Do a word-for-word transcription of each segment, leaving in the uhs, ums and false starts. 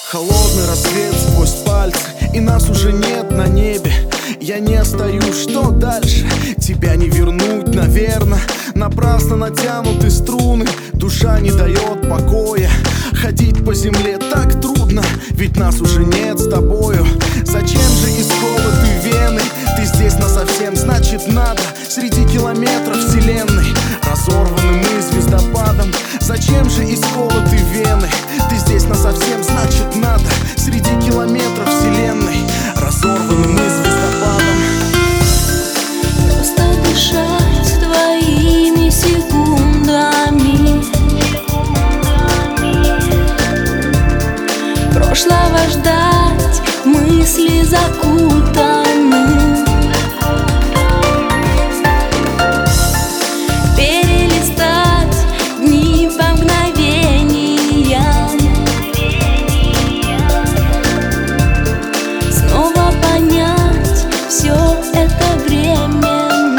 Холодный рассвет сквозь пальцы, и нас уже нет на небе. Я не остаюсь, что дальше? Тебя не вернуть, наверно. Напрасно натянуты струны, душа не дает покоя. Ходить по земле так трудно, ведь нас уже нет с тобою. Зачем же исколоты вены? Ты здесь насовсем, значит надо. Среди километров вселенной разорваны мы звездопадом. Зачем же исколоты вены? Ты здесь насовсем, значит надо. Среди километров вселенной разорваны мы звездопадом. Просто дышать твоими секундами, прошлого ждать, мысли закутаны, перелистать дни по мгновениям, снова понять все это временно.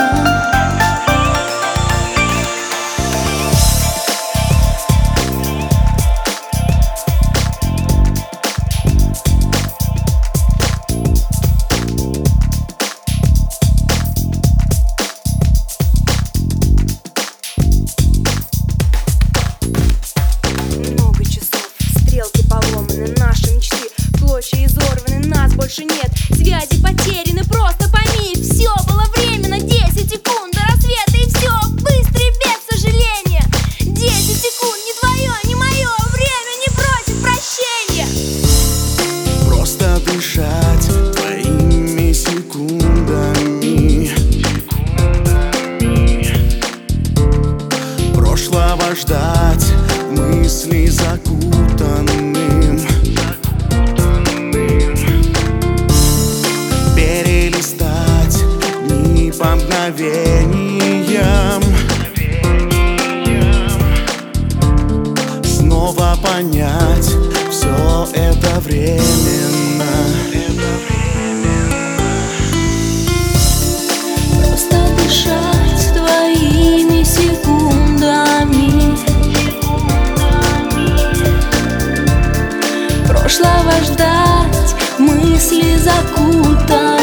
Наши мечты, клочья изорваны, нас больше нет. Связи потеряны, просто пойми, все было временно. Десять секунд до рассвета, и все быстро и без сожаления. Десять секунд, не твое, не мое, время не просит прощения. Просто дышать твоими секундами, прошлого ждать, мысли закутанным, перелистать дни по мгновениям, снова понять все это временно. Просто дышать твоими секундами, прошлого ждать, мысли закутаны.